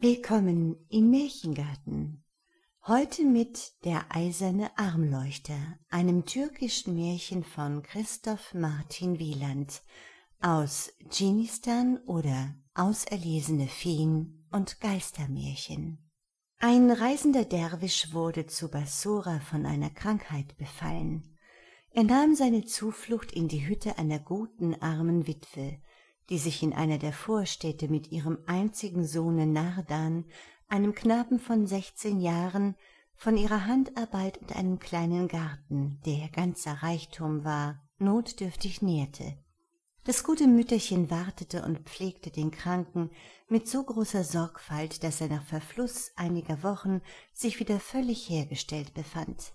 Willkommen im Märchengarten. Heute mit Der eiserne Armleuchter, einem türkischen Märchen von Christoph Martin Wieland aus Dschinnistan oder Auserlesene Feen und Geistermärchen. Ein reisender Derwisch wurde zu Bassora von einer Krankheit befallen. Er nahm seine Zuflucht in die Hütte einer guten, armen Witwe, die sich in einer der Vorstädte mit ihrem einzigen Sohne Nardan, einem Knaben von 16 Jahren, von ihrer Handarbeit und einem kleinen Garten, der ihr ganzer Reichtum war, notdürftig nährte. Das gute Mütterchen wartete und pflegte den Kranken mit so großer Sorgfalt, dass er nach Verfluss einiger Wochen sich wieder völlig hergestellt befand.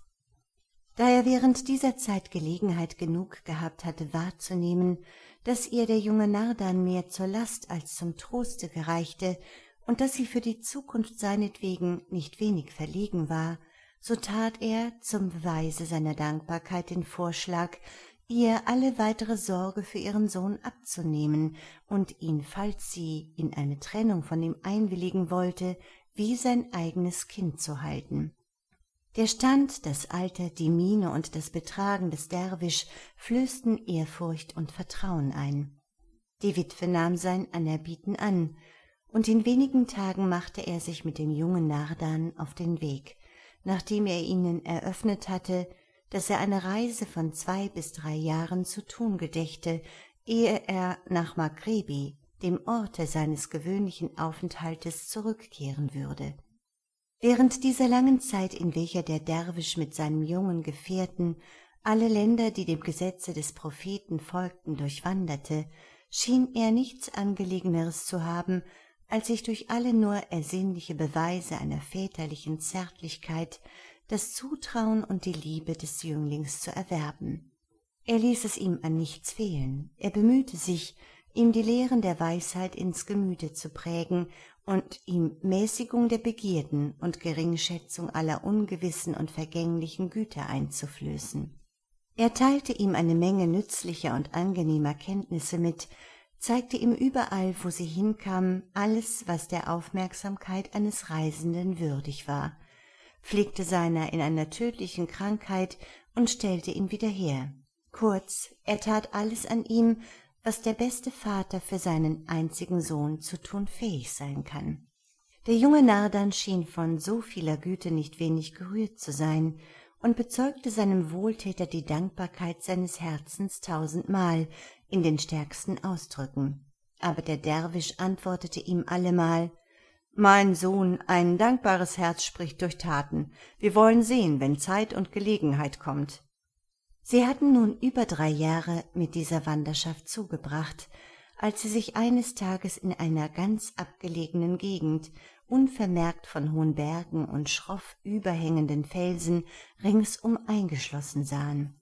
Da er während dieser Zeit Gelegenheit genug gehabt hatte wahrzunehmen, dass ihr der junge Nardan mehr zur Last als zum Troste gereichte und dass sie für die Zukunft seinetwegen nicht wenig verlegen war, so tat er zum Beweise seiner Dankbarkeit den Vorschlag, ihr alle weitere Sorge für ihren Sohn abzunehmen und ihn, falls sie in eine Trennung von ihm einwilligen wollte, wie sein eigenes Kind zu halten. Der Stand, das Alter, die Miene und das Betragen des Derwisch flößten Ehrfurcht und Vertrauen ein. Die Witwe nahm sein Anerbieten an, und in wenigen Tagen machte er sich mit dem jungen Nardan auf den Weg, nachdem er ihnen eröffnet hatte, dass er eine Reise von 2 bis 3 Jahren zu tun gedächte, ehe er nach Maghrebi, dem Orte seines gewöhnlichen Aufenthaltes, zurückkehren würde. Während dieser langen Zeit, in welcher der Derwisch mit seinem jungen Gefährten alle Länder, die dem Gesetze des Propheten folgten, durchwanderte, schien er nichts Angelegeneres zu haben, als sich durch alle nur ersinnliche Beweise einer väterlichen Zärtlichkeit das Zutrauen und die Liebe des Jünglings zu erwerben. Er ließ es ihm an nichts fehlen, er bemühte sich, ihm die Lehren der Weisheit ins Gemüte zu prägen und ihm Mäßigung der Begierden und Geringschätzung aller ungewissen und vergänglichen Güter einzuflößen. Er teilte ihm eine Menge nützlicher und angenehmer Kenntnisse mit, zeigte ihm überall, wo sie hinkamen, alles, was der Aufmerksamkeit eines Reisenden würdig war, pflegte seiner in einer tödlichen Krankheit und stellte ihn wieder her. Kurz, er tat alles an ihm, was der beste Vater für seinen einzigen Sohn zu tun fähig sein kann. Der junge Nardan schien von so vieler Güte nicht wenig gerührt zu sein und bezeugte seinem Wohltäter die Dankbarkeit seines Herzens 1000-mal in den stärksten Ausdrücken. Aber der Derwisch antwortete ihm allemal: »Mein Sohn, ein dankbares Herz spricht durch Taten. Wir wollen sehen, wenn Zeit und Gelegenheit kommt.« Sie hatten nun über 3 Jahre mit dieser Wanderschaft zugebracht, als sie sich eines Tages in einer ganz abgelegenen Gegend, unvermerkt von hohen Bergen und schroff überhängenden Felsen, ringsum eingeschlossen sahen.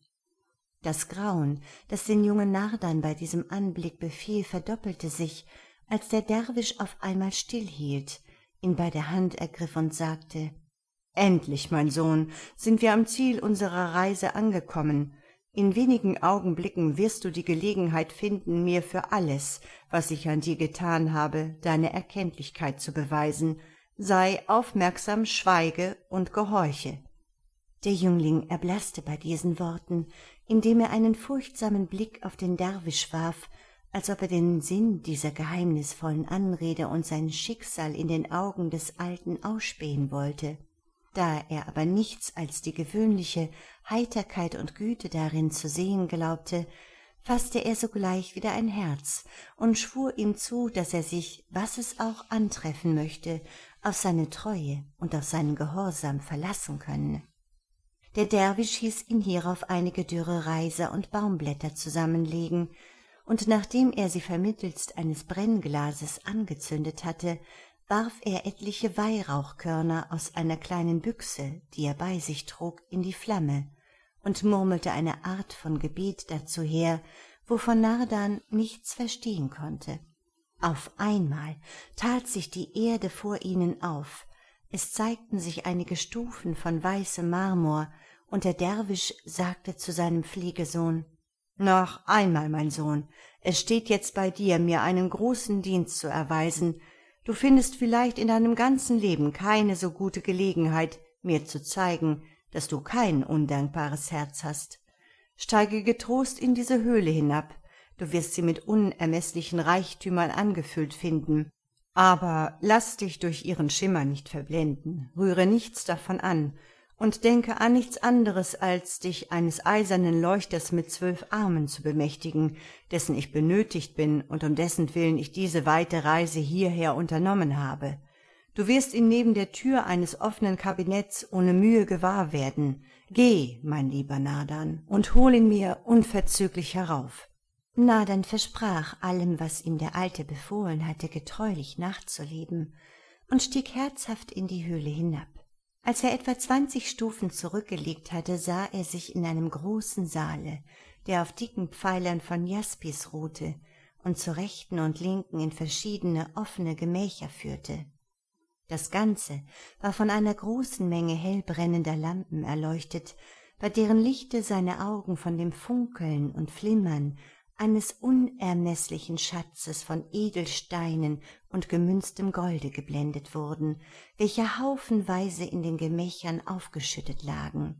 Das Grauen, das den jungen Nardan bei diesem Anblick befiel, verdoppelte sich, als der Derwisch auf einmal stillhielt, ihn bei der Hand ergriff und sagte: »Endlich, mein Sohn, sind wir am Ziel unserer Reise angekommen. In wenigen Augenblicken wirst du die Gelegenheit finden, mir für alles, was ich an dir getan habe, deine Erkenntlichkeit zu beweisen. Sei aufmerksam, schweige und gehorche.« Der Jüngling erblaßte bei diesen Worten, indem er einen furchtsamen Blick auf den Derwisch warf, als ob er den Sinn dieser geheimnisvollen Anrede und sein Schicksal in den Augen des Alten ausspähen wollte. Da er aber nichts als die gewöhnliche Heiterkeit und Güte darin zu sehen glaubte, faßte er sogleich wieder ein Herz und schwur ihm zu, dass er sich, was es auch antreffen möchte, auf seine Treue und auf seinen Gehorsam verlassen könne. Der Derwisch hieß ihn hierauf einige dürre Reiser und Baumblätter zusammenlegen, und nachdem er sie vermittelst eines Brennglases angezündet hatte, warf er etliche Weihrauchkörner aus einer kleinen Büchse, die er bei sich trug, in die Flamme und murmelte eine Art von Gebet dazu her, wovon Nardan nichts verstehen konnte. Auf einmal tat sich die Erde vor ihnen auf, es zeigten sich einige Stufen von weißem Marmor, und der Derwisch sagte zu seinem Pflegesohn: »Noch einmal, mein Sohn, es steht jetzt bei dir, mir einen großen Dienst zu erweisen. Du findest vielleicht in deinem ganzen Leben keine so gute Gelegenheit, mir zu zeigen, dass du kein undankbares Herz hast. Steige getrost in diese Höhle hinab, du wirst sie mit unermeßlichen Reichtümern angefüllt finden. Aber lass dich durch ihren Schimmer nicht verblenden, rühre nichts davon an und denke an nichts anderes, als dich eines eisernen Leuchters mit 12 Armen zu bemächtigen, dessen ich benötigt bin und um dessen Willen ich diese weite Reise hierher unternommen habe. Du wirst ihn neben der Tür eines offenen Kabinetts ohne Mühe gewahr werden. Geh, mein lieber Nadan, und hol ihn mir unverzüglich herauf.« Nadan versprach, allem, was ihm der Alte befohlen hatte, getreulich nachzuleben, und stieg herzhaft in die Höhle hinab. Als er etwa 20 Stufen zurückgelegt hatte, sah er sich in einem großen Saale, der auf dicken Pfeilern von Jaspis ruhte und zur rechten und linken in verschiedene offene Gemächer führte. Das Ganze war von einer großen Menge hellbrennender Lampen erleuchtet, bei deren Lichte seine Augen von dem Funkeln und Flimmern eines unermeßlichen Schatzes von Edelsteinen und gemünztem Golde geblendet wurden, welche haufenweise in den Gemächern aufgeschüttet lagen.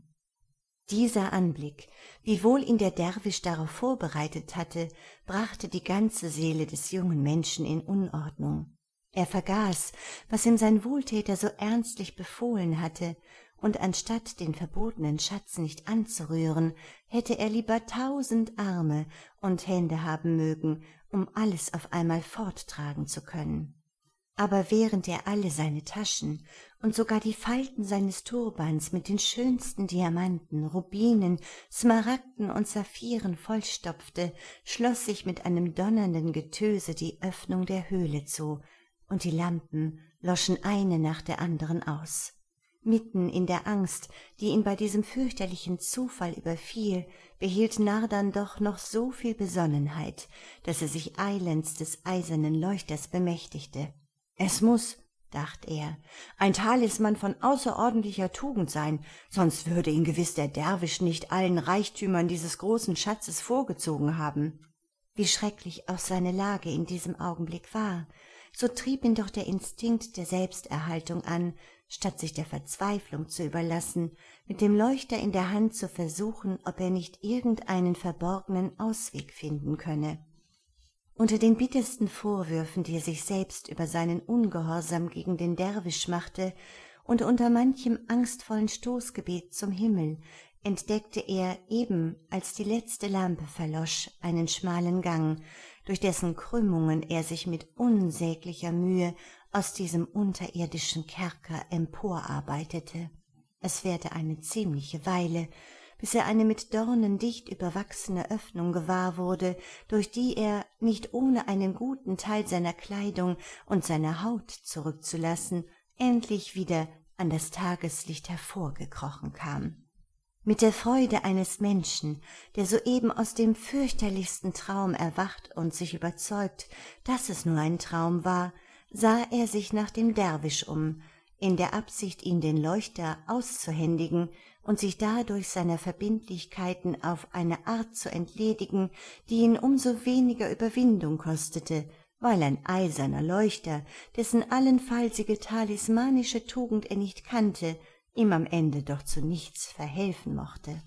Dieser Anblick, wiewohl ihn der Derwisch darauf vorbereitet hatte, brachte die ganze Seele des jungen Menschen in Unordnung. Er vergaß, was ihm sein Wohltäter so ernstlich befohlen hatte, und anstatt den verbotenen Schatz nicht anzurühren, hätte er lieber 1000 Arme und Hände haben mögen, um alles auf einmal forttragen zu können. Aber während er alle seine Taschen und sogar die Falten seines Turbans mit den schönsten Diamanten, Rubinen, Smaragden und Saphiren vollstopfte, schloss sich mit einem donnernden Getöse die Öffnung der Höhle zu, und die Lampen loschen eine nach der anderen aus. Mitten in der Angst, die ihn bei diesem fürchterlichen Zufall überfiel, behielt Nardan doch noch so viel Besonnenheit, dass er sich eilends des eisernen Leuchters bemächtigte. »Es muß«, dachte er, »ein Talisman von außerordentlicher Tugend sein, sonst würde ihn gewiß der Derwisch nicht allen Reichtümern dieses großen Schatzes vorgezogen haben.« Wie schrecklich auch seine Lage in diesem Augenblick war, so trieb ihn doch der Instinkt der Selbsterhaltung an, statt sich der Verzweiflung zu überlassen, mit dem Leuchter in der Hand zu versuchen, ob er nicht irgendeinen verborgenen Ausweg finden könne. Unter den bittersten Vorwürfen, die er sich selbst über seinen Ungehorsam gegen den Derwisch machte, und unter manchem angstvollen Stoßgebet zum Himmel, entdeckte er, eben als die letzte Lampe verlosch, einen schmalen Gang, durch dessen Krümmungen er sich mit unsäglicher Mühe aus diesem unterirdischen Kerker emporarbeitete. Es währte eine ziemliche Weile, bis er eine mit Dornen dicht überwachsene Öffnung gewahr wurde, durch die er, nicht ohne einen guten Teil seiner Kleidung und seiner Haut zurückzulassen, endlich wieder an das Tageslicht hervorgekrochen kam. Mit der Freude eines Menschen, der soeben aus dem fürchterlichsten Traum erwacht und sich überzeugt, dass es nur ein Traum war, sah er sich nach dem Derwisch um, in der Absicht, ihm den Leuchter auszuhändigen und sich dadurch seiner Verbindlichkeiten auf eine Art zu entledigen, die ihn umso weniger Überwindung kostete, weil ein eiserner Leuchter, dessen allenfallsige talismanische Tugend er nicht kannte, ihm am Ende doch zu nichts verhelfen mochte.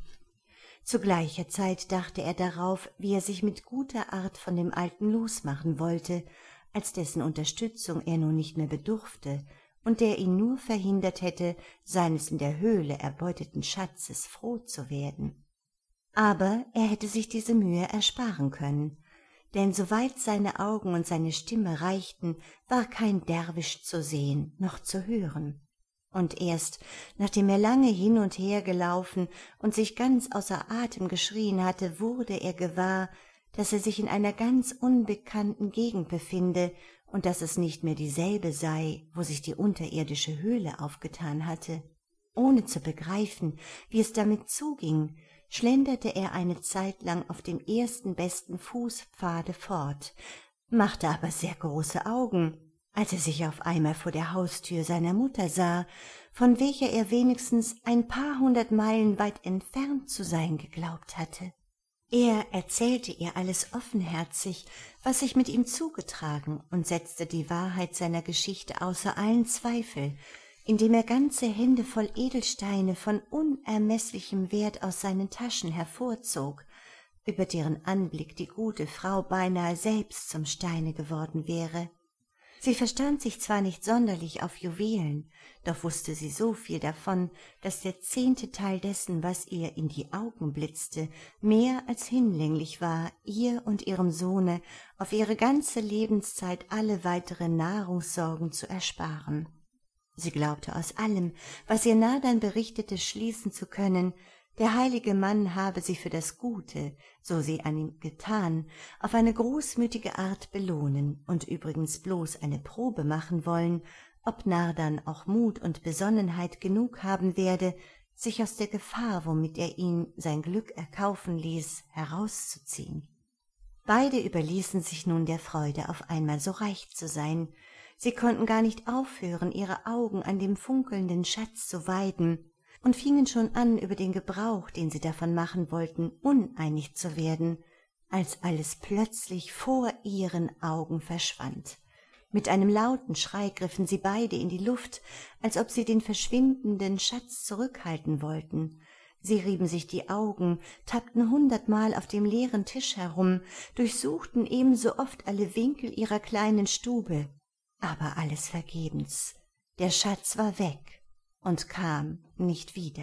Zu gleicher Zeit dachte er darauf, wie er sich mit guter Art von dem Alten losmachen wollte, als dessen Unterstützung er nun nicht mehr bedurfte und der ihn nur verhindert hätte, seines in der Höhle erbeuteten Schatzes froh zu werden. Aber er hätte sich diese Mühe ersparen können, denn soweit seine Augen und seine Stimme reichten, war kein Derwisch zu sehen noch zu hören. Und erst, nachdem er lange hin und her gelaufen und sich ganz außer Atem geschrien hatte, wurde er gewahr, dass er sich in einer ganz unbekannten Gegend befinde und dass es nicht mehr dieselbe sei, wo sich die unterirdische Höhle aufgetan hatte. Ohne zu begreifen, wie es damit zuging, schlenderte er eine Zeit lang auf dem ersten besten Fußpfade fort, machte aber sehr große Augen, als er sich auf einmal vor der Haustür seiner Mutter sah, von welcher er wenigstens ein paar hundert Meilen weit entfernt zu sein geglaubt hatte. Er erzählte ihr alles offenherzig, was sich mit ihm zugetragen, und setzte die Wahrheit seiner Geschichte außer allen Zweifel, indem er ganze Hände voll Edelsteine von unermeßlichem Wert aus seinen Taschen hervorzog, über deren Anblick die gute Frau beinahe selbst zum Steine geworden wäre. Sie verstand sich zwar nicht sonderlich auf Juwelen, doch wusste sie so viel davon, dass der 10. Teil dessen, was ihr in die Augen blitzte, mehr als hinlänglich war, ihr und ihrem Sohne auf ihre ganze Lebenszeit alle weitere Nahrungssorgen zu ersparen. Sie glaubte aus allem, was ihr Nardan berichtete, schließen zu können, der heilige Mann habe sie für das Gute, so sie an ihm getan, auf eine großmütige Art belohnen und übrigens bloß eine Probe machen wollen, ob Nardan auch Mut und Besonnenheit genug haben werde, sich aus der Gefahr, womit er ihn sein Glück erkaufen ließ, herauszuziehen. Beide überließen sich nun der Freude, auf einmal so reich zu sein. Sie konnten gar nicht aufhören, ihre Augen an dem funkelnden Schatz zu weiden, und fingen schon an, über den Gebrauch, den sie davon machen wollten, uneinig zu werden, als alles plötzlich vor ihren Augen verschwand. Mit einem lauten Schrei griffen sie beide in die Luft, als ob sie den verschwindenden Schatz zurückhalten wollten. Sie rieben sich die Augen, tappten 100-mal auf dem leeren Tisch herum, durchsuchten ebenso oft alle Winkel ihrer kleinen Stube, aber alles vergebens. Der Schatz war weg und kam nicht wieder.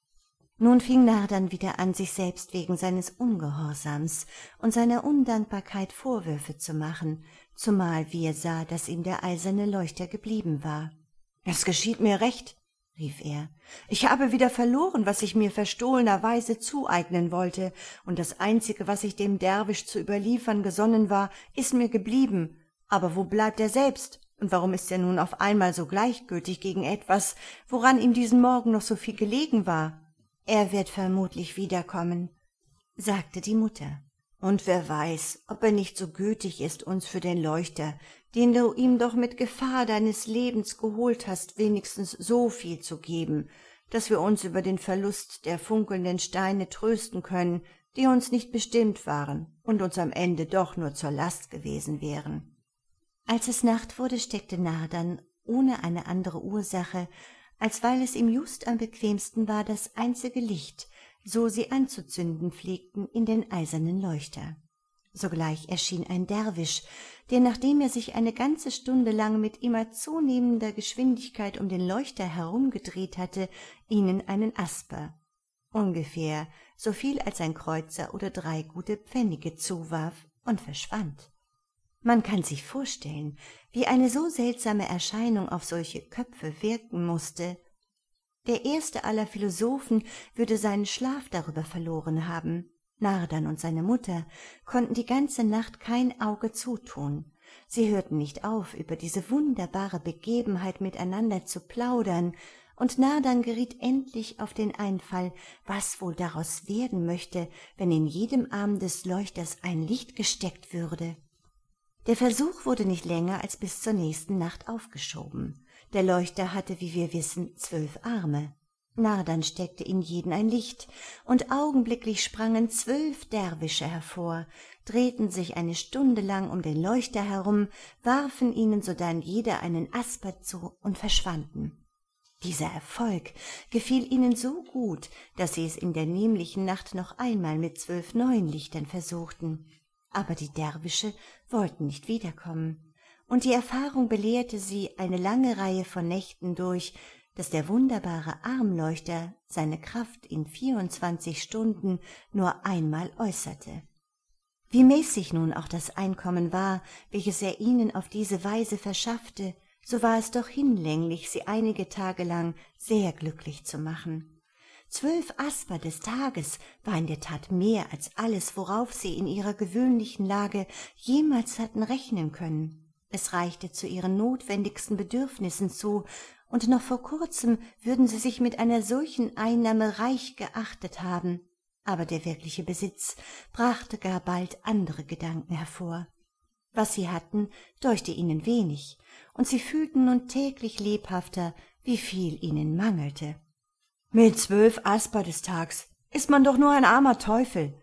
Nun fing Nardan wieder an, sich selbst wegen seines Ungehorsams und seiner Undankbarkeit Vorwürfe zu machen, zumal wie er sah, dass ihm der eiserne Leuchter geblieben war. »Es geschieht mir recht«, rief er, »ich habe wieder verloren, was ich mir verstohlenerweise zueignen wollte, und das Einzige, was ich dem Derwisch zu überliefern gesonnen war, ist mir geblieben. Aber wo bleibt er selbst? Und warum ist er nun auf einmal so gleichgültig gegen etwas, woran ihm diesen Morgen noch so viel gelegen war?« »Er wird vermutlich wiederkommen«, sagte die Mutter. »Und wer weiß, ob er nicht so gütig ist, uns für den Leuchter, den du ihm doch mit Gefahr deines Lebens geholt hast, wenigstens so viel zu geben, dass wir uns über den Verlust der funkelnden Steine trösten können, die uns nicht bestimmt waren und uns am Ende doch nur zur Last gewesen wären.« Als es Nacht wurde, steckte Nardan, ohne eine andere Ursache, als weil es ihm just am bequemsten war, das einzige Licht, so sie anzuzünden pflegten, in den eisernen Leuchter. Sogleich erschien ein Derwisch, der, nachdem er sich eine ganze Stunde lang mit immer zunehmender Geschwindigkeit um den Leuchter herumgedreht hatte, ihnen einen Asper, ungefähr so viel als ein Kreuzer oder 3 gute Pfennige, zuwarf und verschwand. Man kann sich vorstellen, wie eine so seltsame Erscheinung auf solche Köpfe wirken mußte. Der erste aller Philosophen würde seinen Schlaf darüber verloren haben. Nardan und seine Mutter konnten die ganze Nacht kein Auge zutun. Sie hörten nicht auf, über diese wunderbare Begebenheit miteinander zu plaudern, und Nardan geriet endlich auf den Einfall, was wohl daraus werden möchte, wenn in jedem Arm des Leuchters ein Licht gesteckt würde. Der Versuch wurde nicht länger als bis zur nächsten Nacht aufgeschoben. Der Leuchter hatte, wie wir wissen, 12 Arme. Nardan steckte in jeden ein Licht, und augenblicklich sprangen 12 Derwische hervor, drehten sich eine Stunde lang um den Leuchter herum, warfen ihnen sodann jeder einen Asper zu und verschwanden. Dieser Erfolg gefiel ihnen so gut, dass sie es in der nämlichen Nacht noch einmal mit 12 neuen Lichtern versuchten. Aber die Derwische wollten nicht wiederkommen, und die Erfahrung belehrte sie eine lange Reihe von Nächten durch, dass der wunderbare Armleuchter seine Kraft in 24 Stunden nur einmal äußerte. Wie mäßig nun auch das Einkommen war, welches er ihnen auf diese Weise verschaffte, so war es doch hinlänglich, sie einige Tage lang sehr glücklich zu machen. 12 Asper des Tages war in der Tat mehr als alles, worauf sie in ihrer gewöhnlichen Lage jemals hatten rechnen können. Es reichte zu ihren notwendigsten Bedürfnissen zu, und noch vor kurzem würden sie sich mit einer solchen Einnahme reich geachtet haben. Aber der wirkliche Besitz brachte gar bald andere Gedanken hervor. Was sie hatten, deuchte ihnen wenig, und sie fühlten nun täglich lebhafter, wie viel ihnen mangelte. »Mit 12 Asper des Tags ist man doch nur ein armer Teufel«,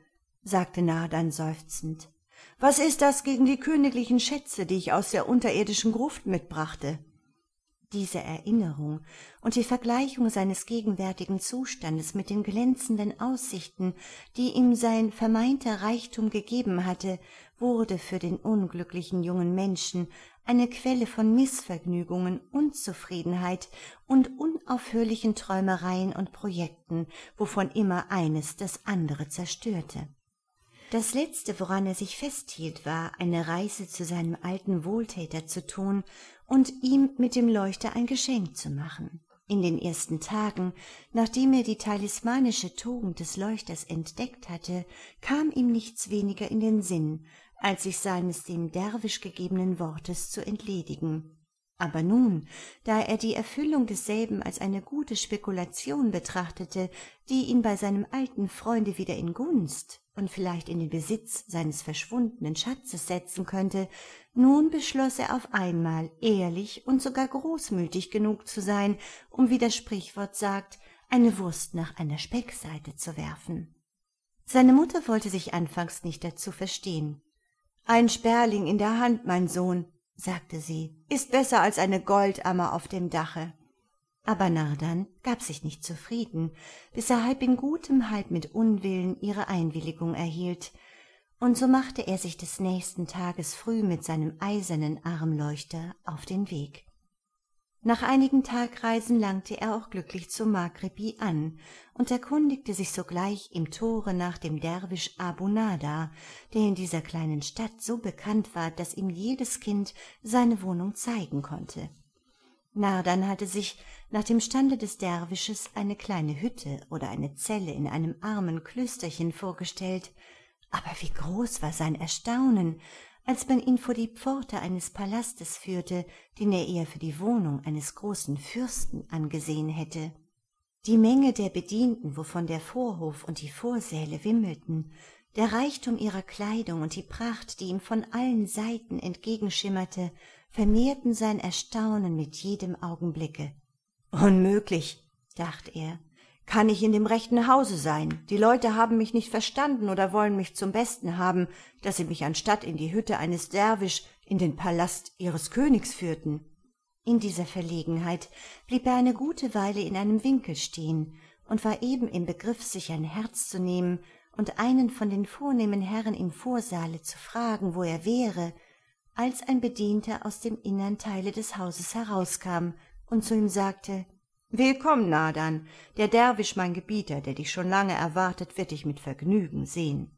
sagte Nardan seufzend. »Was ist das gegen die königlichen Schätze, die ich aus der unterirdischen Gruft mitbrachte?« Diese Erinnerung und die Vergleichung seines gegenwärtigen Zustandes mit den glänzenden Aussichten, die ihm sein vermeinter Reichtum gegeben hatte, wurde für den unglücklichen jungen Menschen eine Quelle von Missvergnügungen, Unzufriedenheit und unaufhörlichen Träumereien und Projekten, wovon immer eines das andere zerstörte. Das Letzte, woran er sich festhielt, war, eine Reise zu seinem alten Wohltäter zu tun und ihm mit dem Leuchter ein Geschenk zu machen. In den ersten Tagen, nachdem er die talismanische Tugend des Leuchters entdeckt hatte, kam ihm nichts weniger in den Sinn, als sich seines dem Derwisch gegebenen Wortes zu entledigen. Aber nun, da er die Erfüllung desselben als eine gute Spekulation betrachtete, die ihn bei seinem alten Freunde wieder in Gunst und vielleicht in den Besitz seines verschwundenen Schatzes setzen könnte, nun beschloss er auf einmal, ehrlich und sogar großmütig genug zu sein, um, wie das Sprichwort sagt, eine Wurst nach einer Speckseite zu werfen. Seine Mutter wollte sich anfangs nicht dazu verstehen. »Ein Sperling in der Hand, mein Sohn«, sagte sie, »ist besser als eine Goldammer auf dem Dache.« Aber Nardan gab sich nicht zufrieden, bis er halb in gutem, halb mit Unwillen ihre Einwilligung erhielt, und so machte er sich des nächsten Tages früh mit seinem eisernen Armleuchter auf den Weg. Nach einigen Tagreisen langte er auch glücklich zu Maghrebi an und erkundigte sich sogleich im Tore nach dem Derwisch Abu Nada, der in dieser kleinen Stadt so bekannt war, dass ihm jedes Kind seine Wohnung zeigen konnte. Nardan hatte sich nach dem Stande des Derwisches eine kleine Hütte oder eine Zelle in einem armen Klösterchen vorgestellt, aber wie groß war sein Erstaunen, als man ihn vor die Pforte eines Palastes führte, den er eher für die Wohnung eines großen Fürsten angesehen hätte. Die Menge der Bedienten, wovon der Vorhof und die Vorsäle wimmelten, der Reichtum ihrer Kleidung und die Pracht, die ihm von allen Seiten entgegenschimmerte, vermehrten sein Erstaunen mit jedem Augenblicke. »Unmöglich«, dachte er, »kann ich in dem rechten Hause sein? Die Leute haben mich nicht verstanden oder wollen mich zum Besten haben, dass sie mich anstatt in die Hütte eines Derwisch in den Palast ihres Königs führten.« In dieser Verlegenheit blieb er eine gute Weile in einem Winkel stehen und war eben im Begriff, sich ein Herz zu nehmen und einen von den vornehmen Herren im Vorsaale zu fragen, wo er wäre, als ein Bedienter aus dem innern Teile des Hauses herauskam und zu ihm sagte: »Willkommen, Nardan. Der Derwisch, mein Gebieter, der dich schon lange erwartet, wird dich mit Vergnügen sehen.«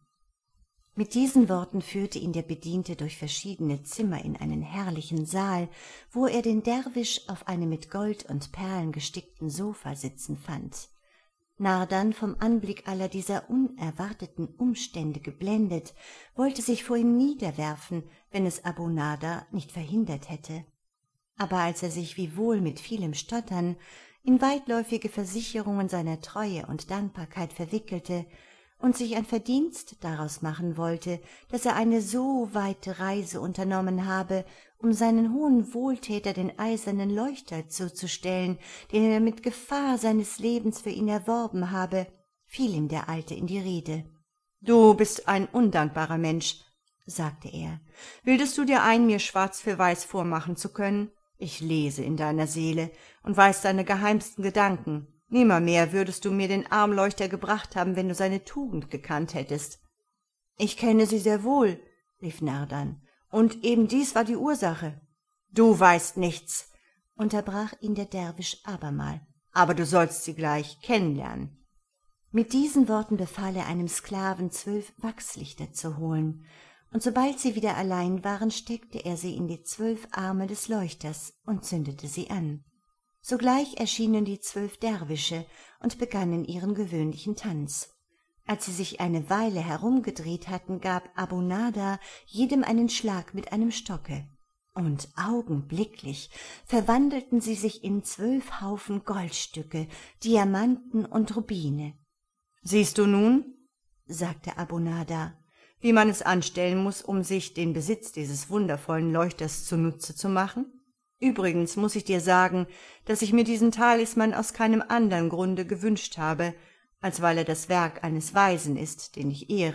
Mit diesen Worten führte ihn der Bediente durch verschiedene Zimmer in einen herrlichen Saal, wo er den Derwisch auf einem mit Gold und Perlen gestickten Sofa sitzen fand. Nardan, vom Anblick aller dieser unerwarteten Umstände geblendet, wollte sich vor ihm niederwerfen, wenn es Abu Nada nicht verhindert hätte. Aber als er sich wiewohl mit vielem Stottern in weitläufige Versicherungen seiner Treue und Dankbarkeit verwickelte und sich ein Verdienst daraus machen wollte, dass er eine so weite Reise unternommen habe, um seinen hohen Wohltäter den eisernen Leuchter zuzustellen, den er mit Gefahr seines Lebens für ihn erworben habe, fiel ihm der Alte in die Rede. »Du bist ein undankbarer Mensch«, sagte er. »Bildest du dir ein, mir schwarz für weiß vormachen zu können? Ich lese in deiner Seele und weiß deine geheimsten Gedanken. Nimmermehr würdest du mir den Armleuchter gebracht haben, wenn du seine Tugend gekannt hättest.« »Ich kenne sie sehr wohl«, rief Nardan, »und eben dies war die Ursache.« »Du weißt nichts«, unterbrach ihn der Derwisch abermal, »aber du sollst sie gleich kennenlernen.« Mit diesen Worten befahl er einem Sklaven, 12 Wachslichter zu holen, und sobald sie wieder allein waren, steckte er sie in die 12 Arme des Leuchters und zündete sie an. Sogleich erschienen die 12 Derwische und begannen ihren gewöhnlichen Tanz. Als sie sich eine Weile herumgedreht hatten, gab Abu Nada jedem einen Schlag mit einem Stocke, und augenblicklich verwandelten sie sich in 12 Haufen Goldstücke, Diamanten und Rubine. »Siehst du nun«, sagte Abu Nada, »wie man es anstellen muß, um sich den Besitz dieses wundervollen Leuchters zunutze zu machen? Übrigens muß ich dir sagen, dass ich mir diesen Talisman aus keinem andern Grunde gewünscht habe, als weil er das Werk eines Weisen ist, den ich ehre,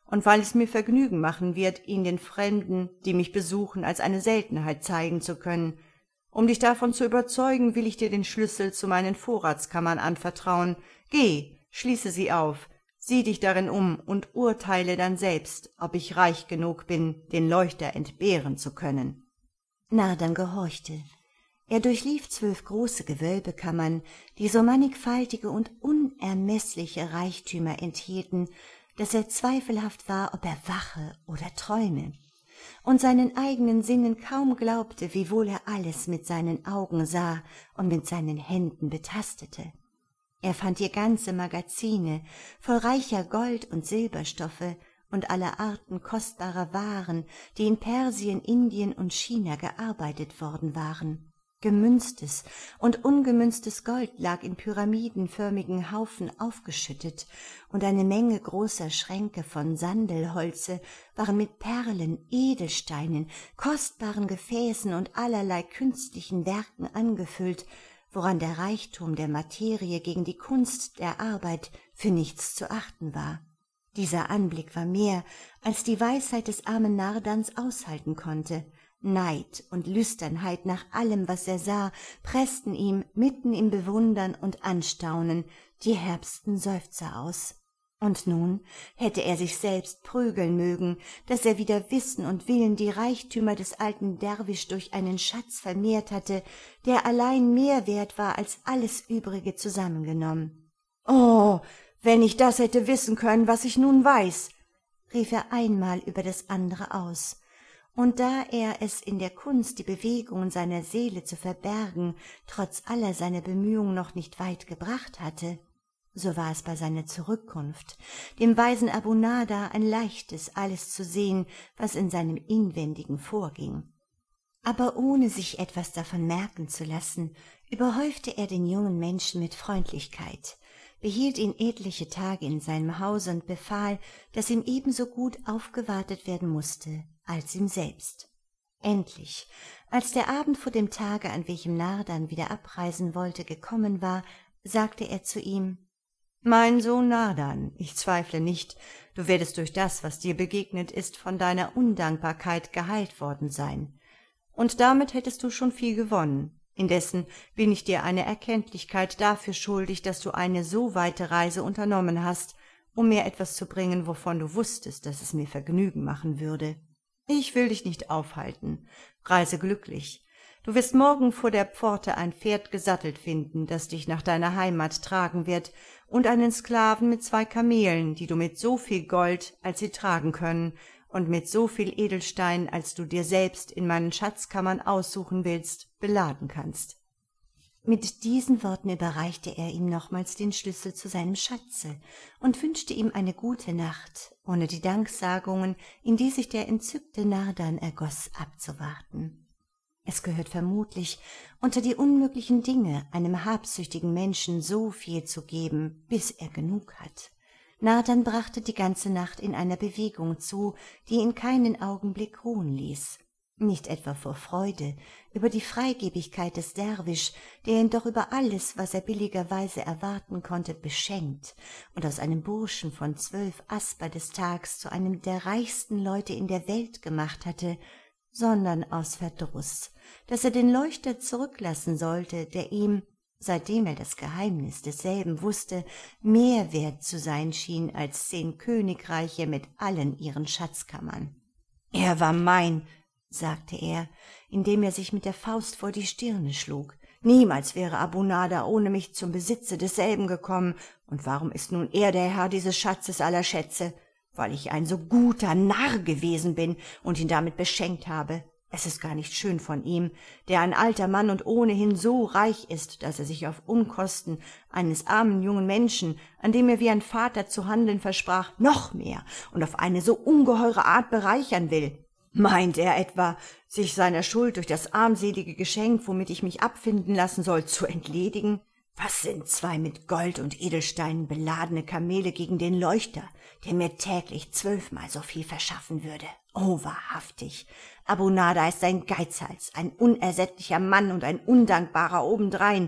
und weil es mir Vergnügen machen wird, ihn den Fremden, die mich besuchen, als eine Seltenheit zeigen zu können. Um dich davon zu überzeugen, will ich dir den Schlüssel zu meinen Vorratskammern anvertrauen. Geh, schließe sie auf, sieh dich darin um und urteile dann selbst, ob ich reich genug bin, den Leuchter entbehren zu können.« Nardan gehorchte. Er durchlief 12 große Gewölbekammern, die so mannigfaltige und unermeßliche Reichtümer enthielten, dass er zweifelhaft war, ob er wache oder träume, und seinen eigenen Sinnen kaum glaubte, wiewohl er alles mit seinen Augen sah und mit seinen Händen betastete. Er fand hier ganze Magazine voll reicher Gold- und Silberstoffe und aller Arten kostbarer Waren, die in Persien, Indien und China gearbeitet worden waren. Gemünztes und ungemünztes Gold lag in pyramidenförmigen Haufen aufgeschüttet, und eine Menge großer Schränke von Sandelholze waren mit Perlen, Edelsteinen, kostbaren Gefäßen und allerlei künstlichen Werken angefüllt, woran der Reichtum der Materie gegen die Kunst der Arbeit für nichts zu achten war. Dieser Anblick war mehr, als die Weisheit des armen Nardans aushalten konnte. Neid und Lüsternheit nach allem, was er sah, pressten ihm mitten im Bewundern und Anstaunen die herbsten Seufzer aus. Und nun hätte er sich selbst prügeln mögen, dass er wider Wissen und Willen die Reichtümer des alten Derwisch durch einen Schatz vermehrt hatte, der allein mehr wert war als alles Übrige zusammengenommen. »Oh, wenn ich das hätte wissen können, was ich nun weiß«, rief er einmal über das andere aus. Und da er es in der Kunst, die Bewegungen seiner Seele zu verbergen, trotz aller seiner Bemühungen noch nicht weit gebracht hatte, so war es bei seiner Zurückkunft dem weisen Abu Nada ein leichtes, alles zu sehen, was in seinem Inwendigen vorging. Aber ohne sich etwas davon merken zu lassen, überhäufte er den jungen Menschen mit Freundlichkeit, behielt ihn etliche Tage in seinem Hause und befahl, dass ihm ebenso gut aufgewartet werden musste als ihm selbst. Endlich, als der Abend vor dem Tage, an welchem Nardan wieder abreisen wollte, gekommen war, sagte er zu ihm: »Mein Sohn Nardan, ich zweifle nicht, du werdest durch das, was dir begegnet ist, von deiner Undankbarkeit geheilt worden sein. Und damit hättest du schon viel gewonnen. Indessen bin ich dir eine Erkenntlichkeit dafür schuldig, dass du eine so weite Reise unternommen hast, um mir etwas zu bringen, wovon du wusstest, dass es mir Vergnügen machen würde. Ich will dich nicht aufhalten. Reise glücklich. Du wirst morgen vor der Pforte ein Pferd gesattelt finden, das dich nach deiner Heimat tragen wird, und einen Sklaven mit 2 Kamelen, die du mit so viel Gold, als sie tragen können, und mit so viel Edelstein, als du dir selbst in meinen Schatzkammern aussuchen willst, beladen kannst.« Mit diesen Worten überreichte er ihm nochmals den Schlüssel zu seinem Schatze und wünschte ihm eine gute Nacht, ohne die Danksagungen, in die sich der entzückte Nardan ergoß, abzuwarten. Es gehört vermutlich unter die unmöglichen Dinge, einem habsüchtigen Menschen so viel zu geben, bis er genug hat. Nardan brachte die ganze Nacht in einer Bewegung zu, die ihn keinen Augenblick ruhen ließ. Nicht etwa vor Freude über die Freigebigkeit des Derwisch, der ihn doch über alles, was er billigerweise erwarten konnte, beschenkt und aus einem Burschen von 12 Asper des Tags zu einem der reichsten Leute in der Welt gemacht hatte, sondern aus Verdruß, dass er den Leuchter zurücklassen sollte, der ihm, seitdem er das Geheimnis desselben wusste, mehr wert zu sein schien als 10 Königreiche mit allen ihren Schatzkammern. »Er war mein«, sagte er, indem er sich mit der Faust vor die Stirne schlug. »Niemals wäre Abu Nada ohne mich zum Besitze desselben gekommen. Und warum ist nun er der Herr dieses Schatzes aller Schätze? Weil ich ein so guter Narr gewesen bin und ihn damit beschenkt habe. Es ist gar nicht schön von ihm, der ein alter Mann und ohnehin so reich ist, dass er sich auf Unkosten eines armen jungen Menschen, an dem er wie ein Vater zu handeln versprach, noch mehr und auf eine so ungeheure Art bereichern will. Meint er etwa, sich seiner Schuld durch das armselige Geschenk, womit ich mich abfinden lassen soll, zu entledigen? Was sind 2 mit Gold und Edelsteinen beladene Kamele gegen den Leuchter, der mir täglich 12-mal so viel verschaffen würde? Oh, wahrhaftig, Abu Nada ist ein Geizhals, ein unersättlicher Mann und ein Undankbarer obendrein.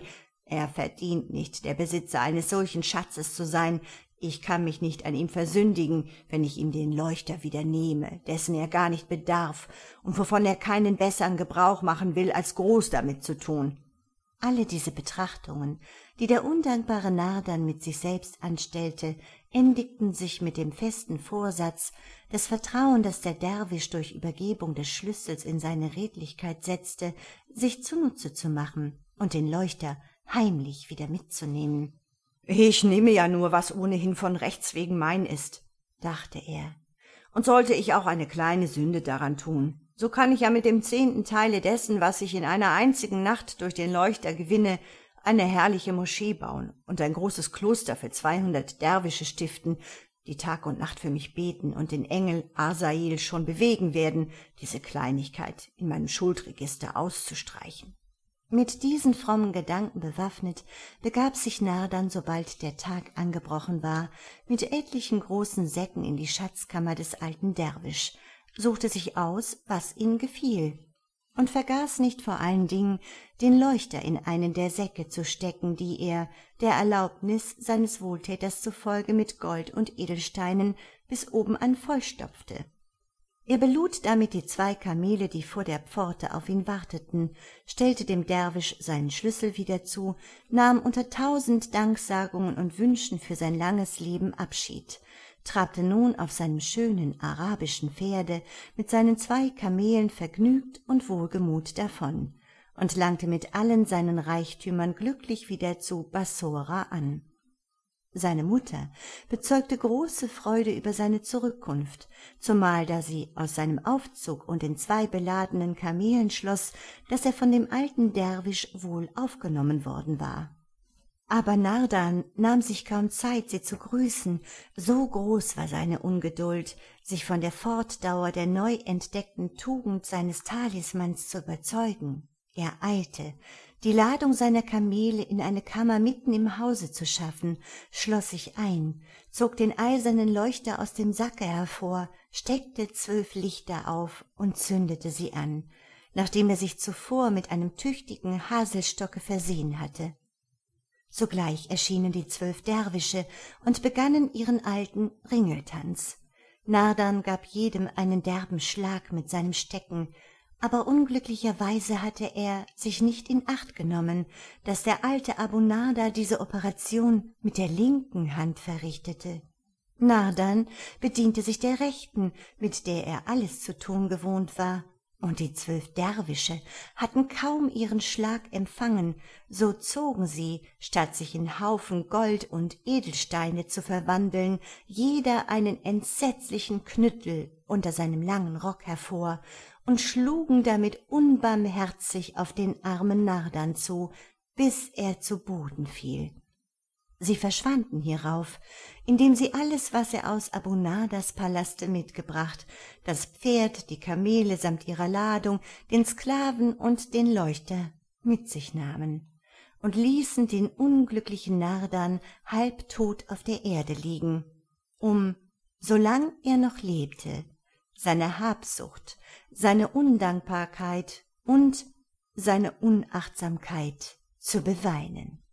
Er verdient nicht, der Besitzer eines solchen Schatzes zu sein. Ich kann mich nicht an ihm versündigen, wenn ich ihm den Leuchter wieder nehme, dessen er gar nicht bedarf und wovon er keinen besseren Gebrauch machen will, als groß damit zu tun.« Alle diese Betrachtungen, die der undankbare Nardan mit sich selbst anstellte, endigten sich mit dem festen Vorsatz, das Vertrauen, das der Derwisch durch Übergebung des Schlüssels in seine Redlichkeit setzte, sich zunutze zu machen und den Leuchter heimlich wieder mitzunehmen. »Ich nehme ja nur, was ohnehin von Rechts wegen mein ist«, dachte er, »und sollte ich auch eine kleine Sünde daran tun, so kann ich ja mit dem 10. Teile dessen, was ich in einer einzigen Nacht durch den Leuchter gewinne, eine herrliche Moschee bauen und ein großes Kloster für 200 Derwische stiften, die Tag und Nacht für mich beten und den Engel Asael schon bewegen werden, diese Kleinigkeit in meinem Schuldregister auszustreichen.« Mit diesen frommen Gedanken bewaffnet, begab sich Nardan, sobald der Tag angebrochen war, mit etlichen großen Säcken in die Schatzkammer des alten Derwisch, suchte sich aus, was ihm gefiel, und vergaß nicht vor allen Dingen, den Leuchter in einen der Säcke zu stecken, die er, der Erlaubnis seines Wohltäters zufolge, mit Gold und Edelsteinen bis oben an vollstopfte. Er belud damit die 2 Kamele, die vor der Pforte auf ihn warteten, stellte dem Derwisch seinen Schlüssel wieder zu, nahm unter 1000 Danksagungen und Wünschen für sein langes Leben Abschied, trabte nun auf seinem schönen arabischen Pferde mit seinen 2 Kamelen vergnügt und wohlgemut davon und langte mit allen seinen Reichtümern glücklich wieder zu Bassora an. Seine Mutter bezeugte große Freude über seine Zurückkunft, zumal da sie aus seinem Aufzug und den 2 beladenen Kamelen schloss, dass er von dem alten Derwisch wohl aufgenommen worden war. Aber Nardan nahm sich kaum Zeit, sie zu grüßen, so groß war seine Ungeduld, sich von der Fortdauer der neu entdeckten Tugend seines Talismans zu überzeugen. Er eilte, die Ladung seiner Kamele in eine Kammer mitten im Hause zu schaffen, schloss sich ein, zog den eisernen Leuchter aus dem Sacke hervor, steckte 12 Lichter auf und zündete sie an, nachdem er sich zuvor mit einem tüchtigen Haselstocke versehen hatte. Sogleich erschienen die 12 Derwische und begannen ihren alten Ringeltanz. Nardan gab jedem einen derben Schlag mit seinem Stecken, aber unglücklicherweise hatte er sich nicht in Acht genommen, dass der alte Abu Narda diese Operation mit der linken Hand verrichtete. Nardan bediente sich der rechten, mit der er alles zu tun gewohnt war, und die 12 Derwische hatten kaum ihren Schlag empfangen, so zogen sie, statt sich in Haufen Gold und Edelsteine zu verwandeln, jeder einen entsetzlichen Knüttel unter seinem langen Rock hervor und schlugen damit unbarmherzig auf den armen Nardan zu, bis er zu Boden fiel. Sie verschwanden hierauf, indem sie alles, was er aus Abu Nardas Palaste mitgebracht, das Pferd, die Kamele samt ihrer Ladung, den Sklaven und den Leuchter, mit sich nahmen und ließen den unglücklichen Nardan halbtot auf der Erde liegen, um, solang er noch lebte, seine Habsucht, seine Undankbarkeit und seine Unachtsamkeit zu beweinen.